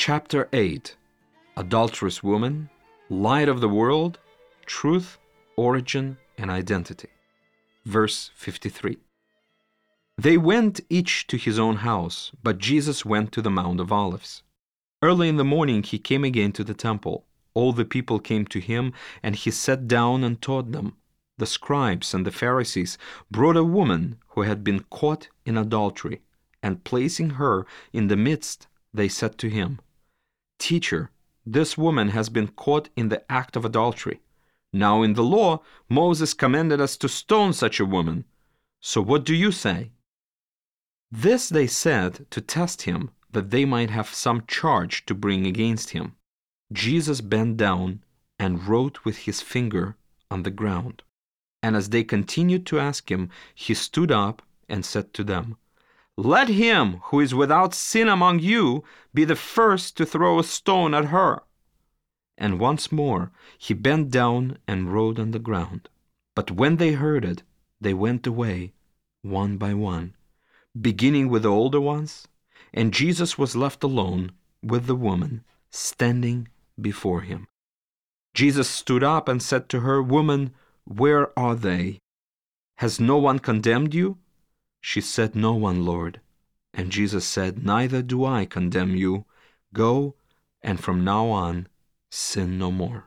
Chapter 8. Adulterous Woman, Light of the World, Truth, Origin, and Identity. Verse 53. They went each to his own house, but Jesus went to the Mount of Olives. Early in the morning he came again to the temple. All the people came to him, and he sat down and taught them. The scribes and the Pharisees brought a woman who had been caught in adultery, and placing her in the midst, they said to him, "Teacher, this woman has been caught in the act of adultery. Now in the law, Moses commanded us to stone such a woman. So what do you say?" This they said to test him, that they might have some charge to bring against him. Jesus bent down and wrote with his finger on the ground. And as they continued to ask him, he stood up and said to them, "Let him who is without sin among you be the first to throw a stone at her." And once more he bent down and wrote on the ground. But when they heard it, they went away, one by one, beginning with the older ones, and Jesus was left alone with the woman standing before him. Jesus stood up and said to her, "Woman, where are they? Has no one condemned you?" She said, "No one, Lord." And Jesus said, "Neither do I condemn you. Go, and from now on, sin no more."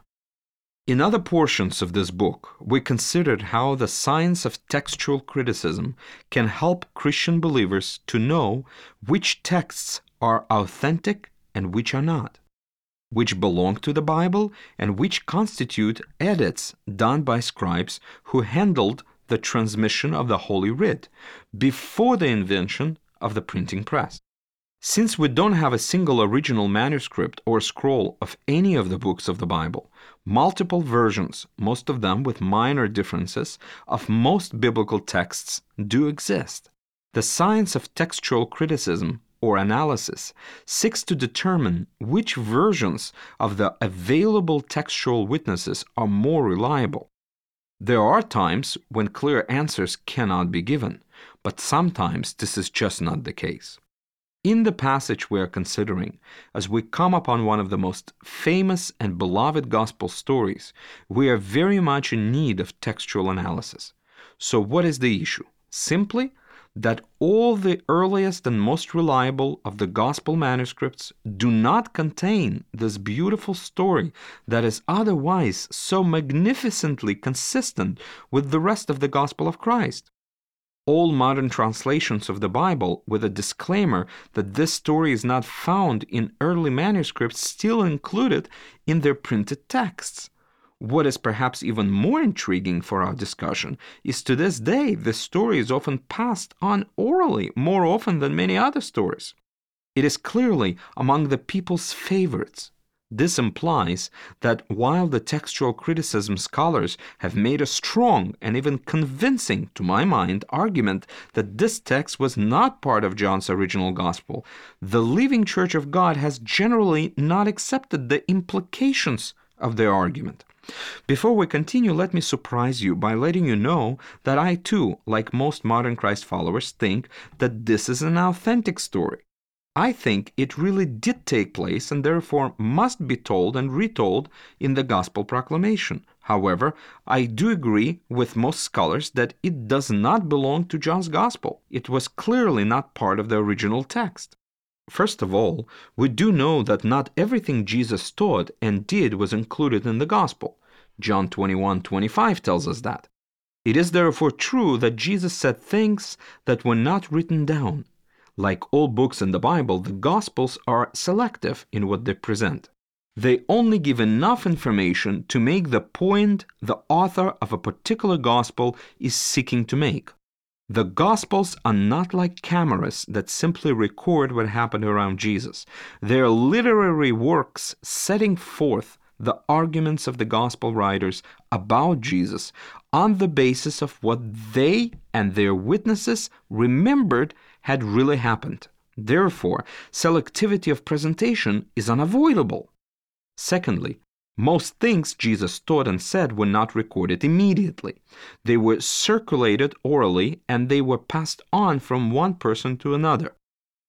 In other portions of this book, we considered how the science of textual criticism can help Christian believers to know which texts are authentic and which are not, which belong to the Bible and which constitute edits done by scribes who handled the transmission of the Holy Writ before the invention of the printing press. Since we don't have a single original manuscript or scroll of any of the books of the Bible, multiple versions, most of them with minor differences, of most biblical texts do exist. The science of textual criticism or analysis seeks to determine which versions of the available textual witnesses are more reliable. There are times when clear answers cannot be given, but sometimes this is just not the case. In the passage we are considering, as we come upon one of the most famous and beloved gospel stories, we are very much in need of textual analysis. So what is the issue? Simply that all the earliest and most reliable of the gospel manuscripts do not contain this beautiful story that is otherwise so magnificently consistent with the rest of the gospel of Christ. All modern translations of the Bible, with a disclaimer that this story is not found in early manuscripts, still include it in their printed texts. What is perhaps even more intriguing for our discussion is to this day this story is often passed on orally more often than many other stories. It is clearly among the people's favorites. This implies that while the textual criticism scholars have made a strong and even convincing, to my mind, argument that this text was not part of John's original gospel, the Living Church of God has generally not accepted the implications of their argument. Before we continue, let me surprise you by letting you know that I too, like most modern Christ followers, think that this is an authentic story. I think it really did take place and therefore must be told and retold in the gospel proclamation. However, I do agree with most scholars that it does not belong to John's gospel. It was clearly not part of the original text. First of all, we do know that not everything Jesus taught and did was included in the gospel. John 21:25 tells us that. It is therefore true that Jesus said things that were not written down. Like all books in the Bible, the Gospels are selective in what they present. They only give enough information to make the point the author of a particular Gospel is seeking to make. The Gospels are not like cameras that simply record what happened around Jesus. They are literary works setting forth the arguments of the Gospel writers about Jesus on the basis of what they and their witnesses remembered had really happened. Therefore, selectivity of presentation is unavoidable. Secondly, most things Jesus taught and said were not recorded immediately. They were circulated orally and they were passed on from one person to another.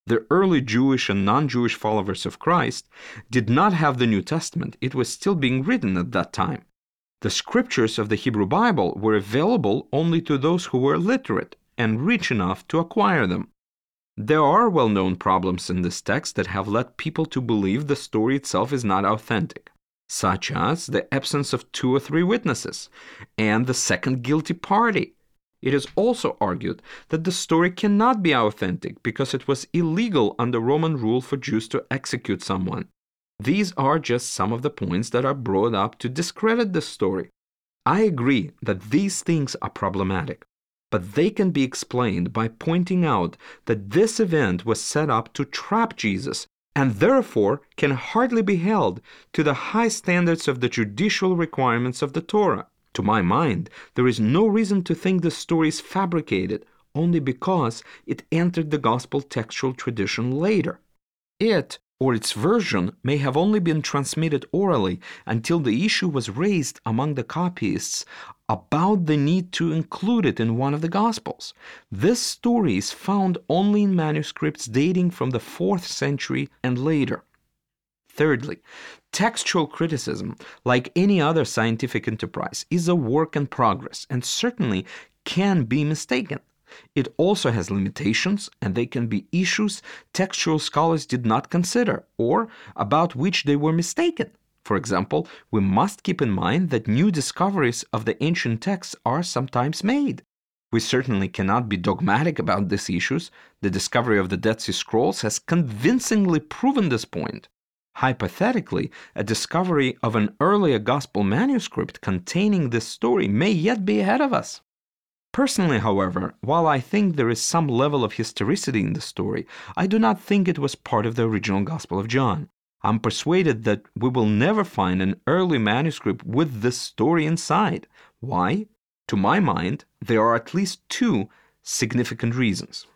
The early Jewish and non-Jewish followers of Christ did not have the New Testament. It was still being written at that time. The scriptures of the Hebrew Bible were available only to those who were literate and rich enough to acquire them. There are well-known problems in this text that have led people to believe the story itself is not authentic, such as the absence of 2 or 3 witnesses and the second guilty party. It is also argued that the story cannot be authentic because it was illegal under Roman rule for Jews to execute someone. These are just some of the points that are brought up to discredit the story. I agree that these things are problematic, but they can be explained by pointing out that this event was set up to trap Jesus and therefore can hardly be held to the high standards of the judicial requirements of the Torah. To my mind, there is no reason to think the story is fabricated only because it entered the gospel textual tradition later. It, or its version, may have only been transmitted orally until the issue was raised among the copyists about the need to include it in one of the Gospels. This story is found only in manuscripts dating from the 4th century and later. Thirdly, textual criticism, like any other scientific enterprise, is a work in progress and certainly can be mistaken. It also has limitations, and they can be issues textual scholars did not consider or about which they were mistaken. For example, we must keep in mind that new discoveries of the ancient texts are sometimes made. We certainly cannot be dogmatic about these issues. The discovery of the Dead Sea Scrolls has convincingly proven this point. Hypothetically, a discovery of an earlier gospel manuscript containing this story may yet be ahead of us. Personally, however, while I think there is some level of historicity in the story, I do not think it was part of the original Gospel of John. I'm persuaded that we will never find an early manuscript with this story inside. Why? To my mind, there are at least 2 significant reasons.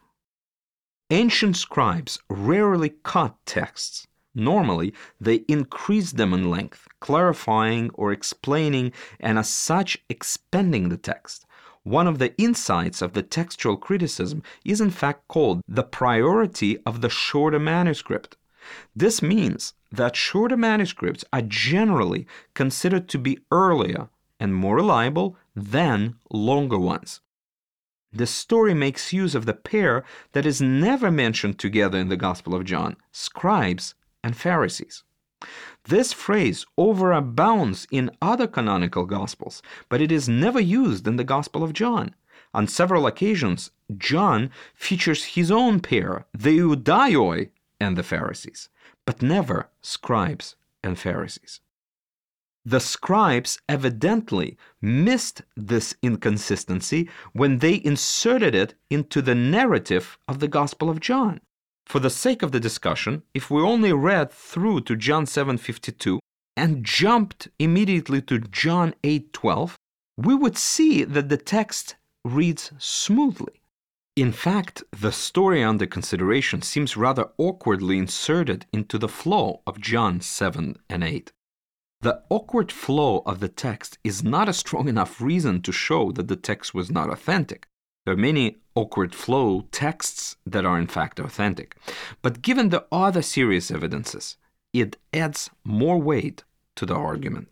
Ancient scribes rarely cut texts. Normally, they increase them in length, clarifying or explaining, and as such, expanding the text. One of the insights of the textual criticism is in fact called the priority of the shorter manuscript. This means that shorter manuscripts are generally considered to be earlier and more reliable than longer ones. The story makes use of the pair that is never mentioned together in the Gospel of John, scribes and Pharisees. This phrase overabounds in other canonical Gospels, but it is never used in the Gospel of John. On several occasions, John features his own pair, the Iudaioi and the Pharisees, but never scribes and Pharisees. The scribes evidently missed this inconsistency when they inserted it into the narrative of the Gospel of John. For the sake of the discussion, if we only read through to John 7:52 and jumped immediately to John 8:12, we would see that the text reads smoothly. In fact, the story under consideration seems rather awkwardly inserted into the flow of John 7 and 8. The awkward flow of the text is not a strong enough reason to show that the text was not authentic. There are many awkward flow texts that are in fact authentic. But given the other serious evidences, it adds more weight to the argument.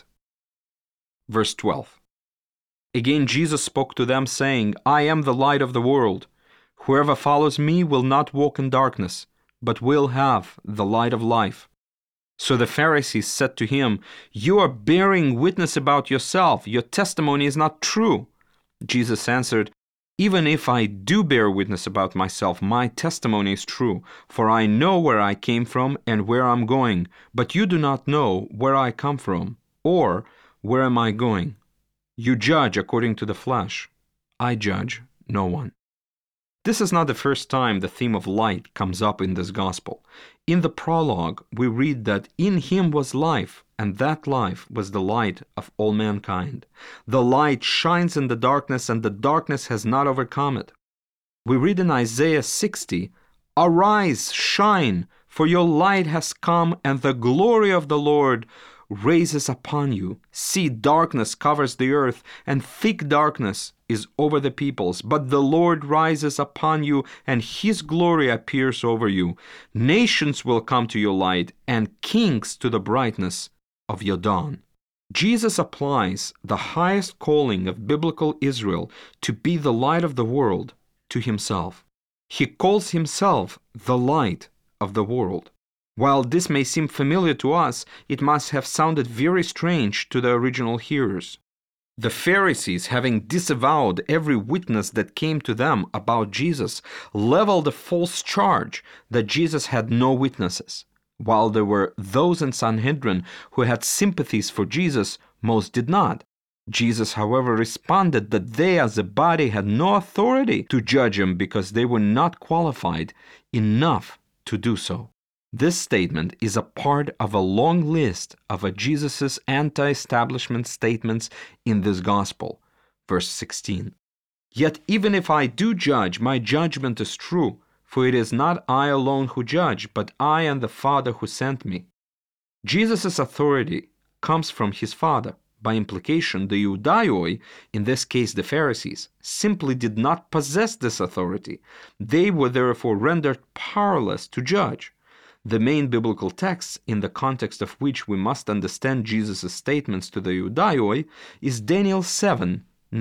Verse 12. Again Jesus spoke to them, saying, I am the light of the world. Whoever follows me will not walk in darkness, but will have the light of life. So the Pharisees said to him, You are bearing witness about yourself. Your testimony is not true. Jesus answered, Even if I do bear witness about myself, my testimony is true, for I know where I came from and where I'm going, but you do not know where I come from, or where am I going. You judge according to the flesh. I judge no one. This is not the first time the theme of light comes up in this gospel. In the prologue, we read that in him was life, and that life was the light of all mankind. The light shines in the darkness, and the darkness has not overcome it. We read in Isaiah 60, Arise, shine, for your light has come, and the glory of the Lord raises upon you. See, darkness covers the earth, and thick darkness is over the peoples. But the Lord rises upon you, and his glory appears over you. Nations will come to your light, and kings to the brightness of your dawn. Jesus applies the highest calling of biblical Israel to be the light of the world to himself. He calls himself the light of the world. While this may seem familiar to us, it must have sounded very strange to the original hearers. The Pharisees, having disavowed every witness that came to them about Jesus, leveled a false charge that Jesus had no witnesses. While there were those in Sanhedrin who had sympathies for Jesus, most did not. Jesus, however, responded that they as a body had no authority to judge him because they were not qualified enough to do so. This statement is a part of a long list of Jesus' anti-establishment statements in this gospel. Verse 16. Yet even if I do judge, my judgment is true, for it is not I alone who judge, but I and the Father who sent me. Jesus' authority comes from his Father. By implication, the Iudaioi, in this case the Pharisees, simply did not possess this authority. They were therefore rendered powerless to judge. The main biblical text in the context of which we must understand Jesus' statements to the Iudaioi is Daniel 7,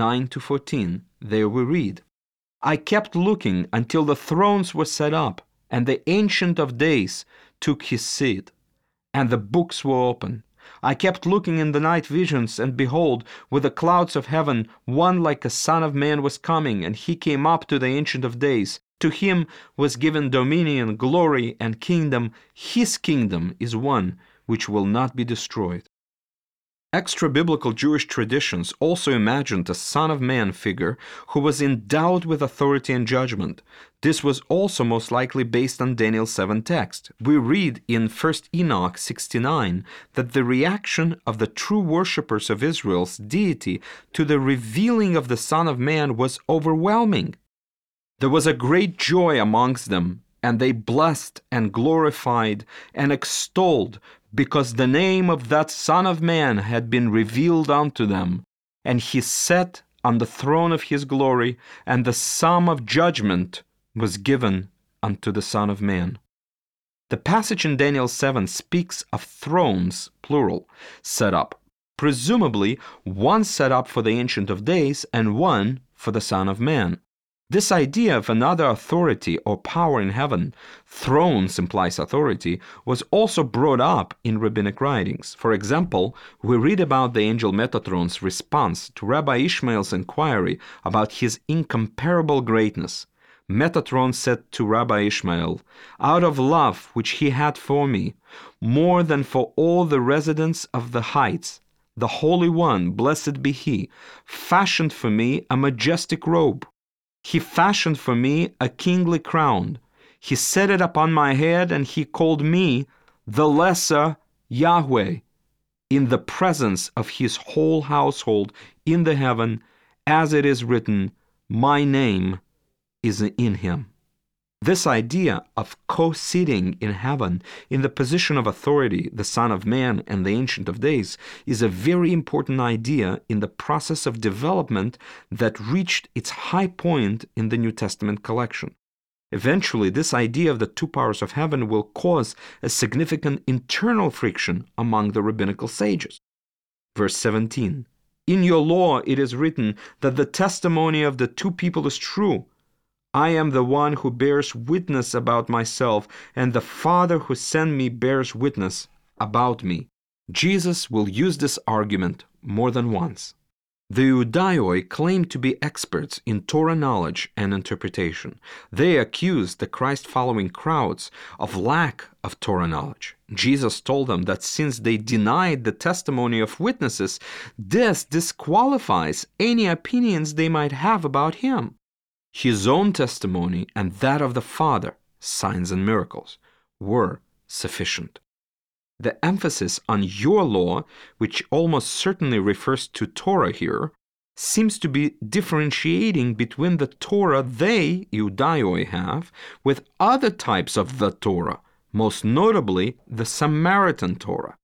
9-14. There we read, I kept looking until the thrones were set up, and the Ancient of Days took his seat, and the books were opened. I kept looking in the night visions, and behold, with the clouds of heaven, one like a Son of Man was coming, and he came up to the Ancient of Days. To him was given dominion, glory, and kingdom. His kingdom is one which will not be destroyed. Extra-biblical Jewish traditions also imagined a Son of Man figure who was endowed with authority and judgment. This was also most likely based on Daniel 7 text. We read in 1 Enoch 69 that the reaction of the true worshippers of Israel's deity to the revealing of the Son of Man was overwhelming. There was a great joy amongst them, and they blessed and glorified and extolled, because the name of that Son of Man had been revealed unto them, and he sat on the throne of his glory, and the sum of judgment was given unto the Son of Man. The passage in Daniel 7 speaks of thrones, plural, set up, presumably one set up for the Ancient of Days and one for the Son of Man. This idea of another authority or power in heaven, thrones implies authority, was also brought up in rabbinic writings. For example, we read about the angel Metatron's response to Rabbi Ishmael's inquiry about his incomparable greatness. Metatron said to Rabbi Ishmael, out of love which he had for me, more than for all the residents of the heights, the Holy One, blessed be he, fashioned for me a majestic robe. He fashioned for me a kingly crown. He set it upon my head, and he called me the lesser Yahweh, in the presence of his whole household in the heaven, as it is written, my name is in him. This idea of co-sitting in heaven in the position of authority, the Son of Man and the Ancient of Days, is a very important idea in the process of development that reached its high point in the New Testament collection. Eventually, this idea of the two powers of heaven will cause a significant internal friction among the rabbinical sages. Verse 17, in your law it is written that the testimony of the two people is true. I am the one who bears witness about myself, and the Father who sent me bears witness about me. Jesus will use this argument more than once. The Iudaioi claimed to be experts in Torah knowledge and interpretation. They accused the Christ-following crowds of lack of Torah knowledge. Jesus told them that since they denied the testimony of witnesses, this disqualifies any opinions they might have about him. His own testimony and that of the Father, signs and miracles, were sufficient. The emphasis on your law, which almost certainly refers to Torah here, seems to be differentiating between the Torah they, Iudaioi, have with other types of the Torah, most notably the Samaritan Torah.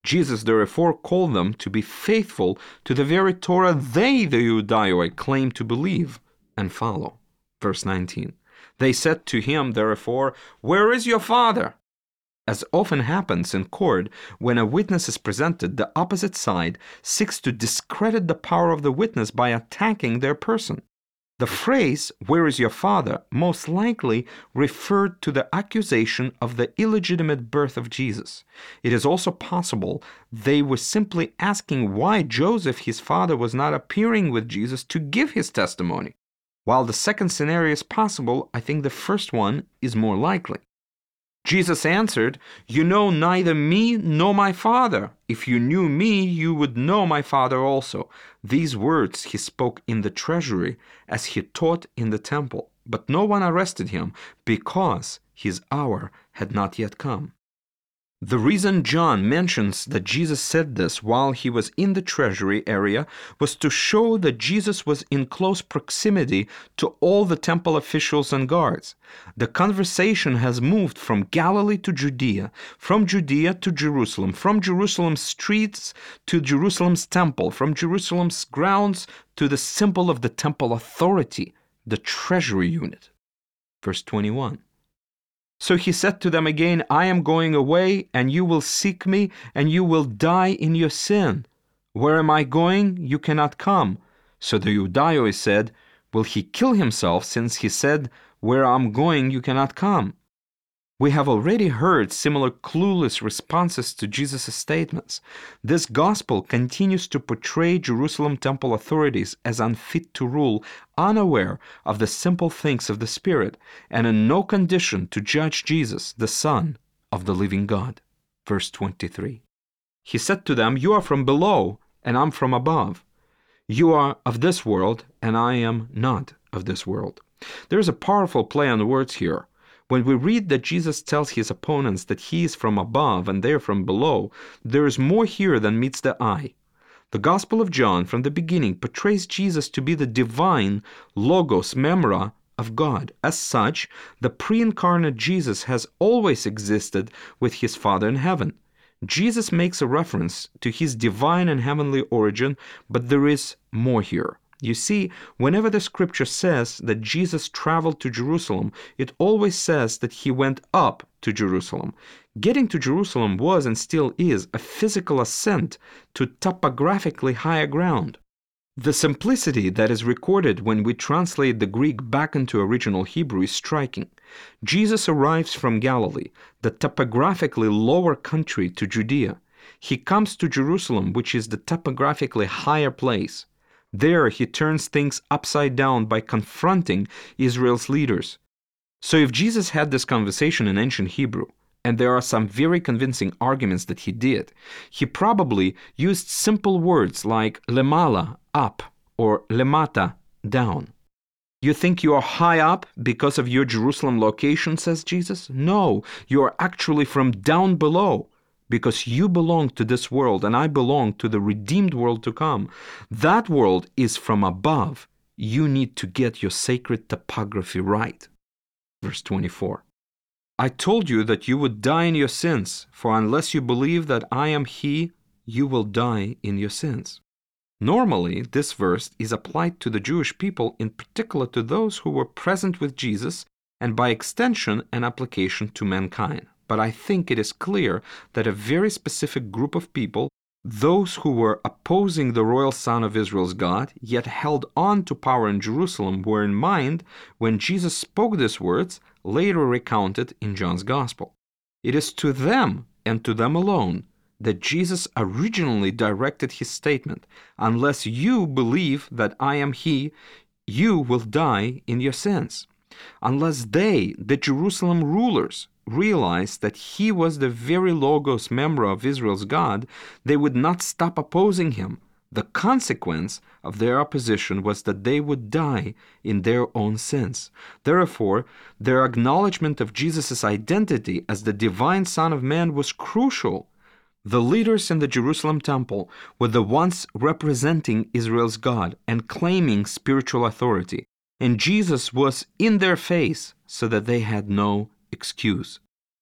Jesus therefore called them to be faithful to the very Torah they, the Iudaioi, claim to believe and follow. Verse 19. They said to him, therefore, "Where is your father?" As often happens in court, when a witness is presented, the opposite side seeks to discredit the power of the witness by attacking their person. The phrase, "Where is your father?" most likely referred to the accusation of the illegitimate birth of Jesus. It is also possible they were simply asking why Joseph, his father, was not appearing with Jesus to give his testimony. While the second scenario is possible, I think the first one is more likely. Jesus answered, "You know neither me nor my Father. If you knew me, you would know my Father also." These words he spoke in the treasury as he taught in the temple, but no one arrested him because his hour had not yet come. The reason John mentions that Jesus said this while he was in the treasury area was to show that Jesus was in close proximity to all the temple officials and guards. The conversation has moved from Galilee to Judea, from Judea to Jerusalem, from Jerusalem's streets to Jerusalem's temple, from Jerusalem's grounds to the symbol of the temple authority, the treasury unit. Verse 21. So he said to them again, "I am going away, and you will seek me, and you will die in your sin. Where am I going? You cannot come." So the Iudaioi said, "Will he kill himself, since he said, 'Where I'm going, you cannot come'?" We have already heard similar clueless responses to Jesus' statements. This gospel continues to portray Jerusalem temple authorities as unfit to rule, unaware of the simple things of the Spirit, and in no condition to judge Jesus, the Son of the living God. Verse 23. He said to them, "You are from below, and I'm from above. You are of this world, and I am not of this world." There is a powerful play on words here. When we read that Jesus tells his opponents that he is from above and they're from below, there is more here than meets the eye. The Gospel of John from the beginning portrays Jesus to be the divine Logos Memra of God. As such, the pre-incarnate Jesus has always existed with his Father in heaven. Jesus makes a reference to his divine and heavenly origin, but there is more here. You see, whenever the scripture says that Jesus traveled to Jerusalem, it always says that he went up to Jerusalem. Getting to Jerusalem was and still is a physical ascent to topographically higher ground. The simplicity that is recorded when we translate the Greek back into original Hebrew is striking. Jesus arrives from Galilee, the topographically lower country, to Judea. He comes to Jerusalem, which is the topographically higher place. There he turns things upside down by confronting Israel's leaders. So if Jesus had this conversation in ancient Hebrew, and there are some very convincing arguments that he did, he probably used simple words like lemala, up, or lemata, down. You think you are high up because of your Jerusalem location, says Jesus? No, you are actually from down below, because you belong to this world and I belong to the redeemed world to come. That world is from above. You need to get your sacred topography right. Verse 24. I told you that you would die in your sins, for unless you believe that I am He, you will die in your sins. Normally, this verse is applied to the Jewish people, in particular to those who were present with Jesus, and by extension, an application to mankind. But I think it is clear that a very specific group of people, those who were opposing the royal son of Israel's God, yet held on to power in Jerusalem, were in mind when Jesus spoke these words, later recounted in John's Gospel. It is to them, and to them alone, that Jesus originally directed his statement, "Unless you believe that I am He, you will die in your sins." Unless they, the Jerusalem rulers, realized that he was the very Logos Memra of Israel's God, they would not stop opposing him. The consequence of their opposition was that they would die in their own sins. Therefore, their acknowledgement of Jesus' identity as the divine Son of Man was crucial. The leaders in the Jerusalem temple were the ones representing Israel's God and claiming spiritual authority. And Jesus was in their face so that they had no excuse.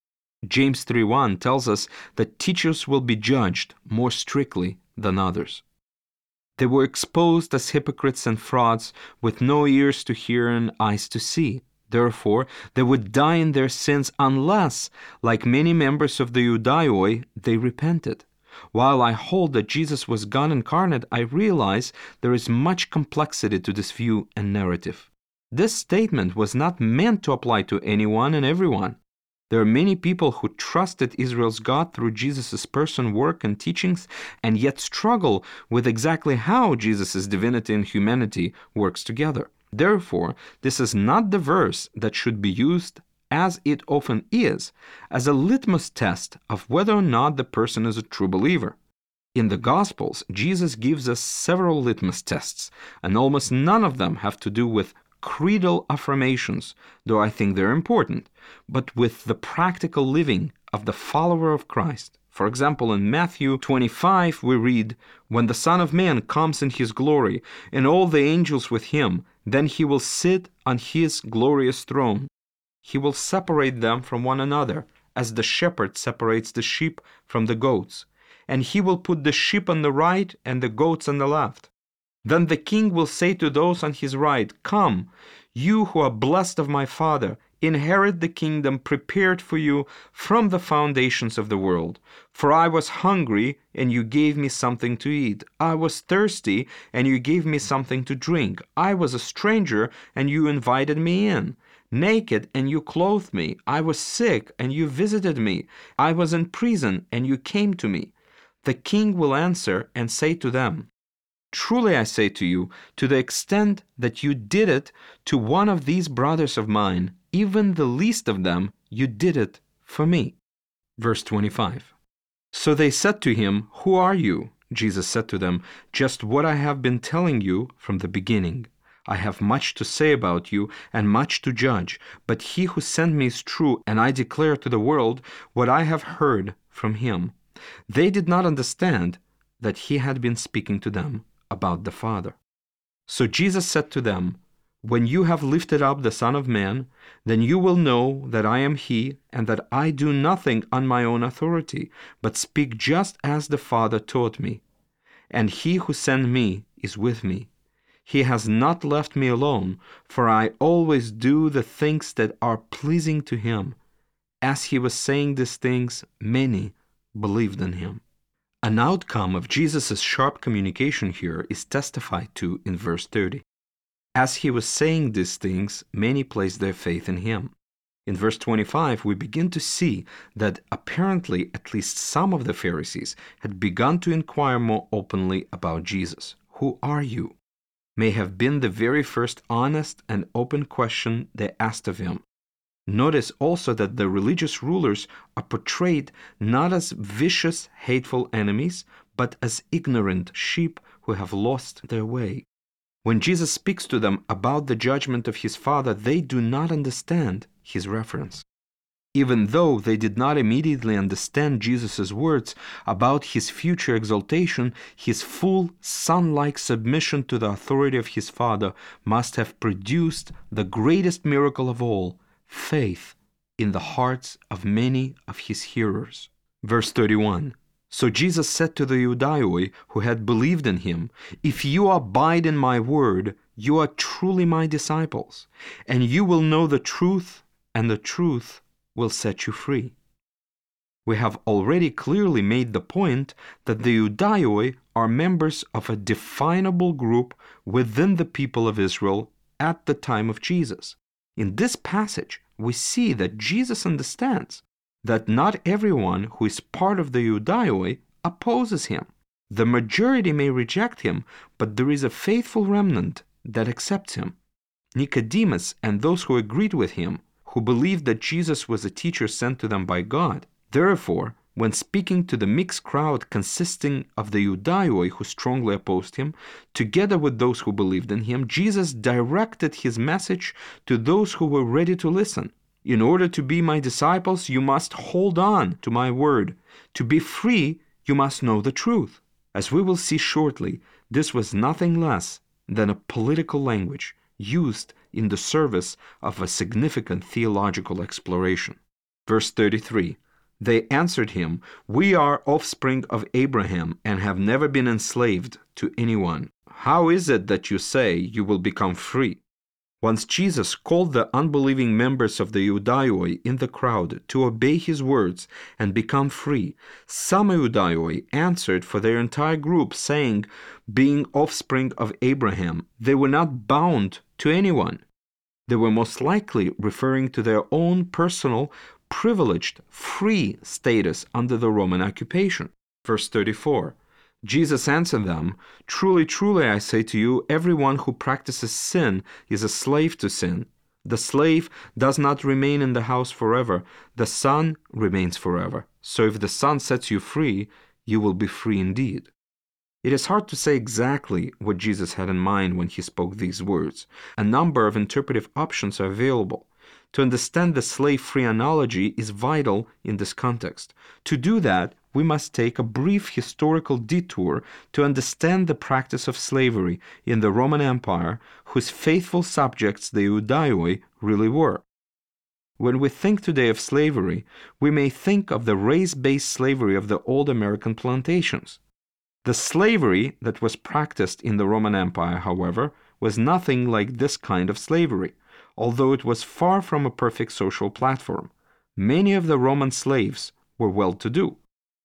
James 3:1 tells us that teachers will be judged more strictly than others. They were exposed as hypocrites and frauds with no ears to hear and eyes to see. Therefore, they would die in their sins unless, like many members of the Iudaioi, they repented. While I hold that Jesus was God incarnate, I realize there is much complexity to this view and narrative. This statement was not meant to apply to anyone and everyone. There are many people who trusted Israel's God through Jesus' person, work, and teachings, and yet struggle with exactly how Jesus' divinity and humanity works together. Therefore, this is not the verse that should be used, as it often is, as a litmus test of whether or not the person is a true believer. In the Gospels, Jesus gives us several litmus tests, and almost none of them have to do with creedal affirmations, though I think they're important, but with the practical living of the follower of Christ. For example, in Matthew 25, we read, "When the Son of Man comes in his glory, and all the angels with him, then he will sit on his glorious throne. He will separate them from one another, as the shepherd separates the sheep from the goats. And he will put the sheep on the right and the goats on the left. Then the king will say to those on his right, 'Come, you who are blessed of my Father, inherit the kingdom prepared for you from the foundations of the world. For I was hungry, and you gave me something to eat. I was thirsty, and you gave me something to drink. I was a stranger, and you invited me in. Naked, and you clothed me. I was sick, and you visited me. I was in prison, and you came to me.' The king will answer and say to them, 'Truly I say to you, to the extent that you did it to one of these brothers of mine, even the least of them, you did it for me.'" Verse 25. "So they said to him, 'Who are you?' Jesus said to them, 'Just what I have been telling you from the beginning. I have much to say about you and much to judge, but he who sent me is true, and I declare to the world what I have heard from him.' They did not understand that he had been speaking to them about the Father. So Jesus said to them, 'When you have lifted up the Son of Man, then you will know that I am he, and that I do nothing on my own authority, but speak just as the Father taught me. And he who sent me is with me. He has not left me alone, for I always do the things that are pleasing to him.' As he was saying these things, many believed in him." An outcome of Jesus' sharp communication here is testified to in verse 30. As he was saying these things, many placed their faith in him. In verse 25, we begin to see that apparently at least some of the Pharisees had begun to inquire more openly about Jesus. "Who are you?" may have been the very first honest and open question they asked of him. Notice also that the religious rulers are portrayed not as vicious, hateful enemies, but as ignorant sheep who have lost their way. When Jesus speaks to them about the judgment of his Father, they do not understand his reference. Even though they did not immediately understand Jesus' words about his future exaltation, his full son-like submission to the authority of his Father must have produced the greatest miracle of all, faith in the hearts of many of his hearers. Verse 31. "So Jesus said to the Iudaioi who had believed in him, 'If you abide in my word, you are truly my disciples, and you will know the truth, and the truth will set you free.'" We have already clearly made the point that the Iudaioi are members of a definable group within the people of Israel at the time of Jesus. In this passage, we see that Jesus understands that not everyone who is part of the Iudaioi opposes him. The majority may reject him, but there is a faithful remnant that accepts him. Nicodemus and those who agreed with him, who believed that Jesus was a teacher sent to them by God. Therefore, when speaking to the mixed crowd consisting of the Iudaioi who strongly opposed him, together with those who believed in him, Jesus directed his message to those who were ready to listen. "In order to be my disciples, you must hold on to my word. To be free, you must know the truth." As we will see shortly, this was nothing less than a political language used in the service of a significant theological exploration. Verse 33. They answered him, "We are offspring of Abraham and have never been enslaved to anyone. How is it that you say you will become free?" Once Jesus called the unbelieving members of the Iudaioi in the crowd to obey his words and become free, some Iudaioi answered for their entire group, saying, being offspring of Abraham, they were not bound to anyone. They were most likely referring to their own personal, privileged, free status under the Roman occupation. Verse 34. Jesus answered them, "Truly, truly, I say to you, everyone who practices sin is a slave to sin. The slave does not remain in the house forever. The Son remains forever. So if the Son sets you free, you will be free indeed." It is hard to say exactly what Jesus had in mind when he spoke these words. A number of interpretive options are available. To understand the slave-free analogy is vital in this context. To do that, we must take a brief historical detour to understand the practice of slavery in the Roman Empire, whose faithful subjects the Iudaioi really were. When we think today of slavery, we may think of the race-based slavery of the old American plantations. The slavery that was practiced in the Roman Empire, however, was nothing like this kind of slavery, although it was far from a perfect social platform. Many of the Roman slaves were well-to-do.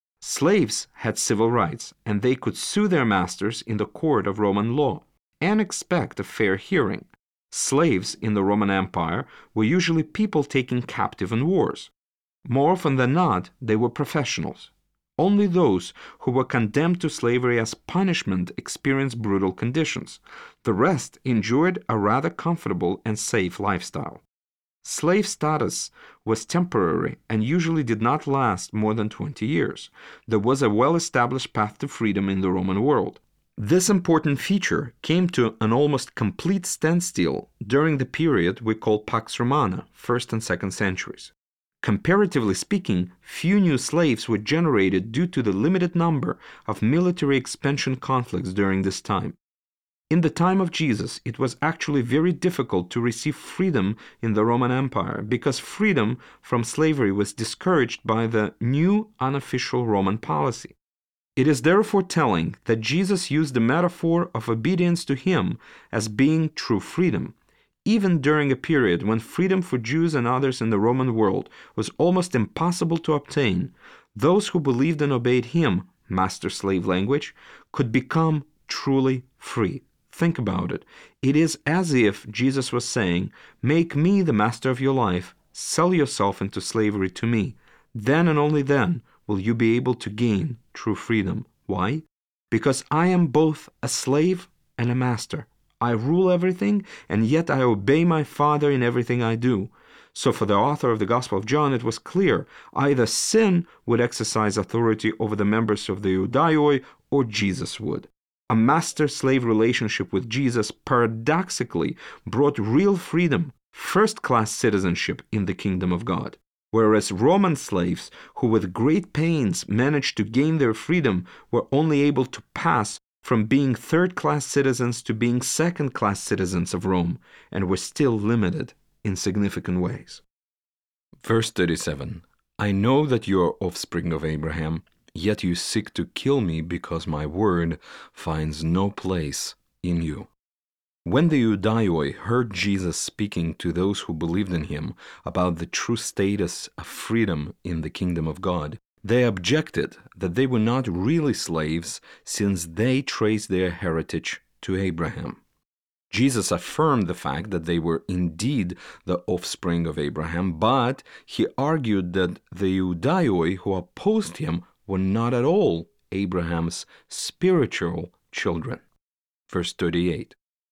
Slaves had civil rights, and they could sue their masters in the court of Roman law and expect a fair hearing. Slaves in the Roman Empire were usually people taken captive in wars. More often than not, they were professionals. Only those who were condemned to slavery as punishment experienced brutal conditions. The rest enjoyed a rather comfortable and safe lifestyle. Slave status was temporary and usually did not last more than 20 years. There was a well-established path to freedom in the Roman world. This important feature came to an almost complete standstill during the period we call Pax Romana, 1st and 2nd centuries. Comparatively speaking, few new slaves were generated due to the limited number of military expansion conflicts during this time. In the time of Jesus, it was actually very difficult to receive freedom in the Roman Empire because freedom from slavery was discouraged by the new unofficial Roman policy. It is therefore telling that Jesus used the metaphor of obedience to him as being true freedom. Even during a period when freedom for Jews and others in the Roman world was almost impossible to obtain, those who believed and obeyed him, master-slave language, could become truly free. Think about it. It is as if Jesus was saying, "Make me the master of your life, sell yourself into slavery to me. Then and only then will you be able to gain true freedom." Why? Because I am both a slave and a master. I rule everything, and yet I obey my Father in everything I do. So for the author of the Gospel of John, it was clear either sin would exercise authority over the members of the Iudaioi, or Jesus would. A master-slave relationship with Jesus paradoxically brought real freedom, first-class citizenship in the kingdom of God. Whereas Roman slaves, who with great pains managed to gain their freedom, were only able to pass from being third-class citizens to being second-class citizens of Rome, and were still limited in significant ways. Verse 37. I know that you are offspring of Abraham, yet you seek to kill me because my word finds no place in you. When the Iudaioi heard Jesus speaking to those who believed in him about the true status of freedom in the kingdom of God, they objected that they were not really slaves since they traced their heritage to Abraham. Jesus affirmed the fact that they were indeed the offspring of Abraham, but he argued that the Iudaioi who opposed him were not at all Abraham's spiritual children. Verse 38.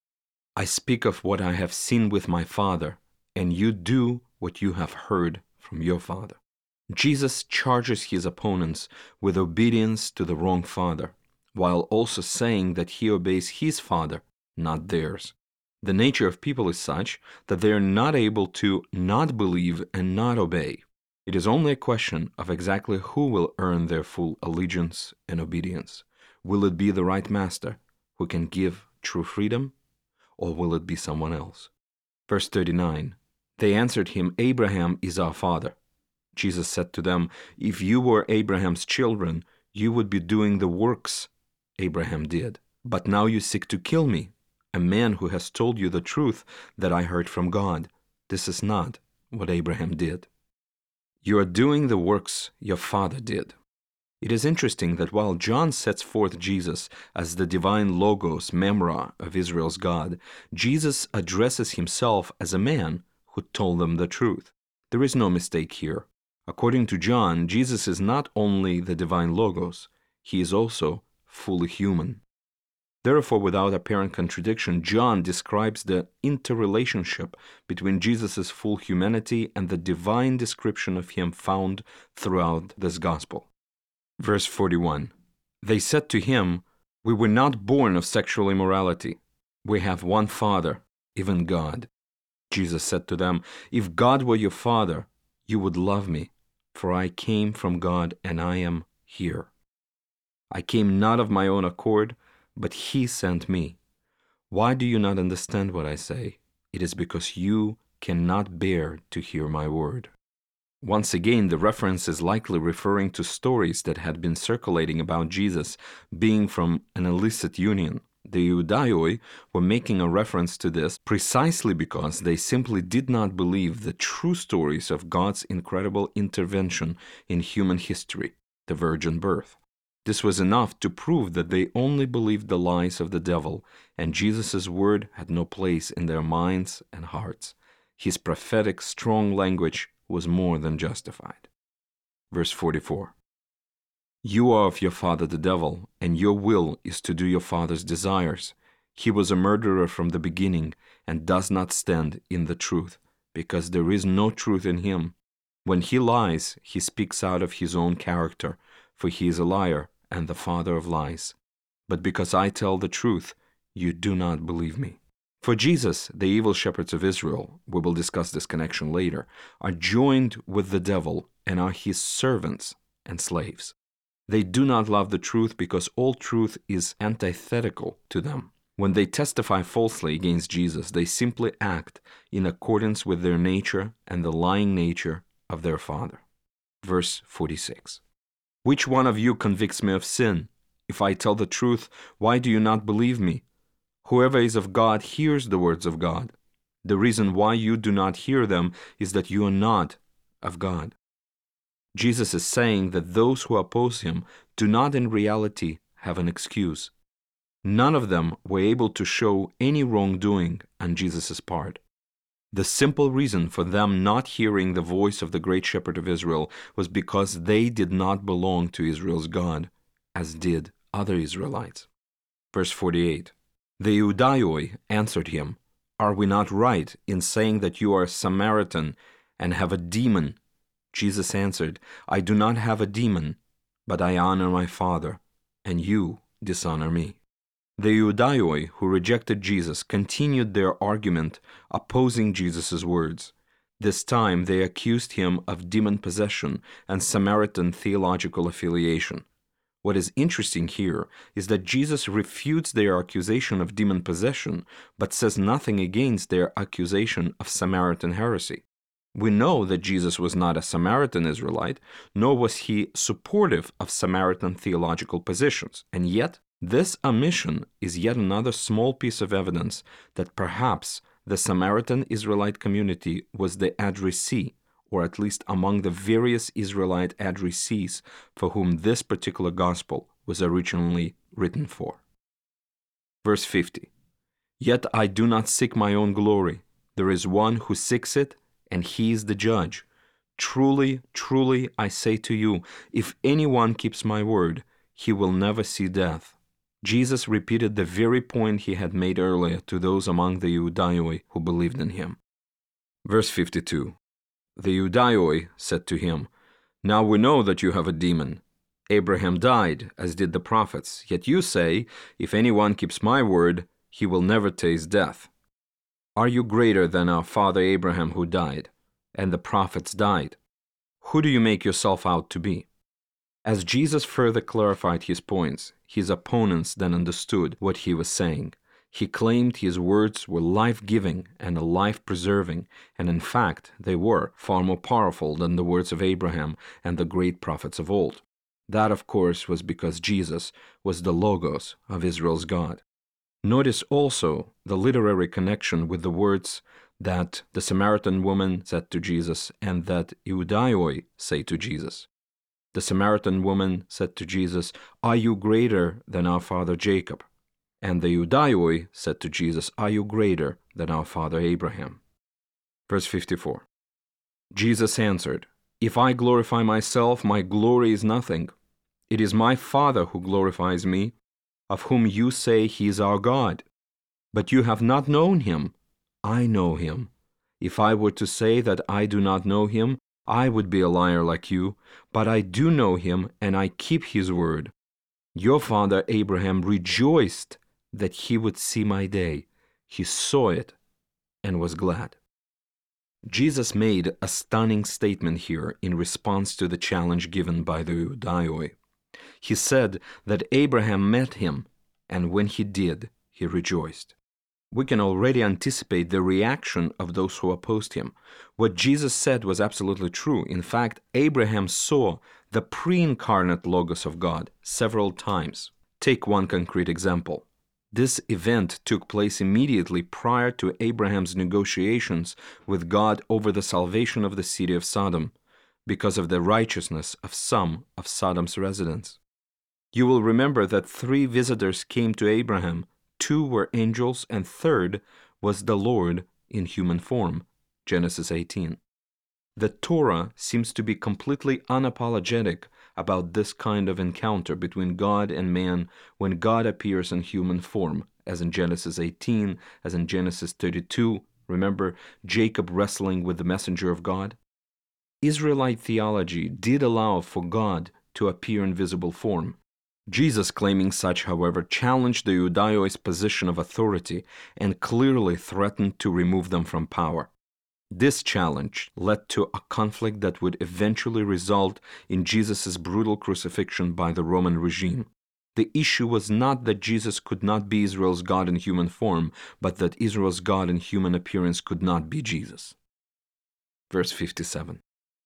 I speak of what I have seen with my father, and you do what you have heard from your father. Jesus charges his opponents with obedience to the wrong father, while also saying that he obeys his father, not theirs. The nature of people is such that they are not able to not believe and not obey. It is only a question of exactly who will earn their full allegiance and obedience. Will it be the right master who can give true freedom, or will it be someone else? Verse 39. They answered him, Abraham is our father. Jesus said to them, "If you were Abraham's children, you would be doing the works Abraham did. But now you seek to kill me, a man who has told you the truth that I heard from God. This is not what Abraham did. You are doing the works your father did." It is interesting that while John sets forth Jesus as the divine Logos, Memra of Israel's God, Jesus addresses himself as a man who told them the truth. There is no mistake here. According to John, Jesus is not only the divine Logos, he is also fully human. Therefore, without apparent contradiction, John describes the interrelationship between Jesus' full humanity and the divine description of him found throughout this gospel. Verse 41, "They said to him, 'We were not born of sexual immorality. We have one Father, even God.' Jesus said to them, 'If God were your Father, you would love me, for I came from God and I am here. I came not of my own accord, but He sent me. Why do you not understand what I say? It is because you cannot bear to hear my word.'" Once again, the reference is likely referring to stories that had been circulating about Jesus being from an illicit union. The Iudaioi were making a reference to this precisely because they simply did not believe the true stories of God's incredible intervention in human history, the virgin birth. This was enough to prove that they only believed the lies of the devil, and Jesus' word had no place in their minds and hearts. His prophetic, strong language was more than justified. Verse 44, "You are of your father the devil, and your will is to do your father's desires. He was a murderer from the beginning and does not stand in the truth, because there is no truth in him. When he lies, he speaks out of his own character, for he is a liar and the father of lies. But because I tell the truth, you do not believe me." For Jesus, the evil shepherds of Israel, we will discuss this connection later, are joined with the devil and are his servants and slaves. They do not love the truth because all truth is antithetical to them. When they testify falsely against Jesus, they simply act in accordance with their nature and the lying nature of their father. Verse 46, "Which one of you convicts me of sin? If I tell the truth, why do you not believe me? Whoever is of God hears the words of God. The reason why you do not hear them is that you are not of God." Jesus is saying that those who oppose him do not in reality have an excuse. None of them were able to show any wrongdoing on Jesus' part. The simple reason for them not hearing the voice of the great shepherd of Israel was because they did not belong to Israel's God, as did other Israelites. Verse 48, "The Iudaioi answered him, 'Are we not right in saying that you are a Samaritan and have a demon?' Jesus answered, 'I do not have a demon, but I honor my Father, and you dishonor me.' The Iudaioi who rejected Jesus continued their argument opposing Jesus' words. This time they accused him of demon possession and Samaritan theological affiliation. What is interesting here is that Jesus refutes their accusation of demon possession, but says nothing against their accusation of Samaritan heresy. We know that Jesus was not a Samaritan Israelite, nor was he supportive of Samaritan theological positions, and yet this omission is yet another small piece of evidence that perhaps the Samaritan Israelite community was the addressee, or at least among the various Israelite addressees for whom this particular gospel was originally written for. Verse 50, "Yet I do not seek my own glory. There is one who seeks it, and he is the judge. Truly, truly, I say to you, if anyone keeps my word, he will never see death." Jesus repeated the very point he had made earlier to those among the Iudaioi who believed in him. Verse 52, "The Iudaioi said to him, 'Now we know that you have a demon. Abraham died, as did the prophets, yet you say, if anyone keeps my word, he will never taste death. Are you greater than our father Abraham who died, and the prophets died? Who do you make yourself out to be?' As Jesus further clarified his points, his opponents then understood what he was saying. He claimed his words were life-giving and life-preserving, and in fact they were far more powerful than the words of Abraham and the great prophets of old. That, of course, was because Jesus was the Logos of Israel's God. Notice also the literary connection with the words that the Samaritan woman said to Jesus and that Iudaioi say to Jesus. The Samaritan woman said to Jesus, "Are you greater than our father Jacob?" And the Iudaioi said to Jesus, "Are you greater than our father Abraham?" Verse 54. Jesus answered, "If I glorify myself, my glory is nothing. It is my Father who glorifies me, of whom you say he is our God. But you have not known him. I know him. If I were to say that I do not know him, I would be a liar like you, but I do know him, and I keep his word. Your father Abraham rejoiced that he would see my day. He saw it and was glad." Jesus made a stunning statement here in response to the challenge given by the Iudaioi. He said that Abraham met him, and when he did, he rejoiced. We can already anticipate the reaction of those who opposed him. What Jesus said was absolutely true. In fact, Abraham saw the pre-incarnate Logos of God several times. Take one concrete example. This event took place immediately prior to Abraham's negotiations with God over the salvation of the city of Sodom, because of the righteousness of some of Sodom's residents. You will remember that 3 visitors came to Abraham. 2 were angels, and 3rd was the Lord in human form. Genesis 18. The Torah seems to be completely unapologetic about this kind of encounter between God and man when God appears in human form, as in Genesis 18, as in Genesis 32. Remember Jacob wrestling with the messenger of God? Israelite theology did allow for God to appear in visible form. Jesus, claiming such, however, challenged the Iudaios' position of authority and clearly threatened to remove them from power. This challenge led to a conflict that would eventually result in Jesus' brutal crucifixion by the Roman regime. The issue was not that Jesus could not be Israel's God in human form, but that Israel's God in human appearance could not be Jesus. Verse 57.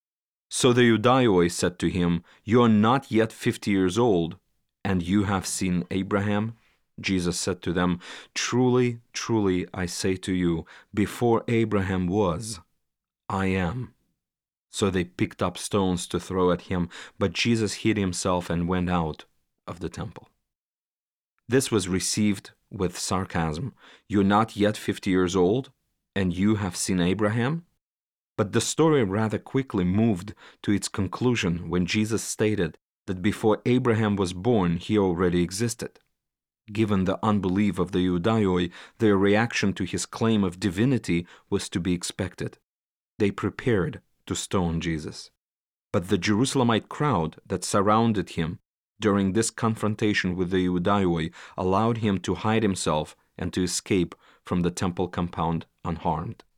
So the Iudaioi said to him, "You are not yet 50 years old, and you have seen Abraham?" Jesus said to them, "Truly, truly, I say to you, before Abraham was, I am." So they picked up stones to throw at him, but Jesus hid himself and went out of the temple. This was received with sarcasm. "You're not yet 50 years old, and you have seen Abraham?" But the story rather quickly moved to its conclusion when Jesus stated that before Abraham was born, he already existed. Given the unbelief of the Iudaioi, their reaction to his claim of divinity was to be expected. They prepared to stone Jesus. But the Jerusalemite crowd that surrounded him during this confrontation with the Iudaioi allowed him to hide himself and to escape from the temple compound unharmed.